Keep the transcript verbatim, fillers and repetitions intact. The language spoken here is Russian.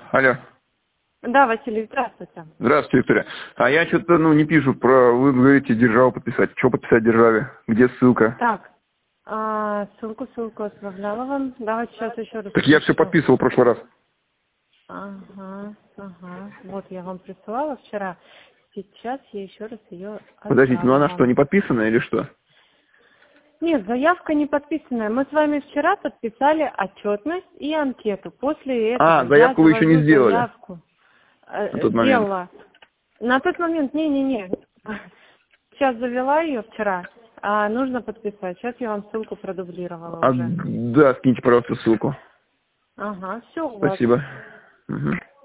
Алло. Да, Василий, здравствуйте. Здравствуйте, Виктория. А я что-то, ну, не пишу про... Вы говорите, державу подписать. Что подписать державе? Где ссылка? Так, а, ссылку, ссылку отправляла вам. Давайте сейчас еще раз. Так я все подписывал в прошлый раз. Ага, ага. Вот я вам присылала вчера. Сейчас я еще раз ее Подождите, ну она отправила. что, не подписана или что? Нет, заявка не подписанная. Мы с вами вчера подписали отчетность и анкету. После этого А, заявку вы я еще не завожу сделали? заявку. На Э, тот момент. Сделала. На тот момент, не-не-не. Сейчас завела ее вчера, а нужно подписать. Сейчас я вам ссылку продублировала А, уже. да, скиньте, пожалуйста, ссылку. Ага, все у вас. Спасибо. Угу.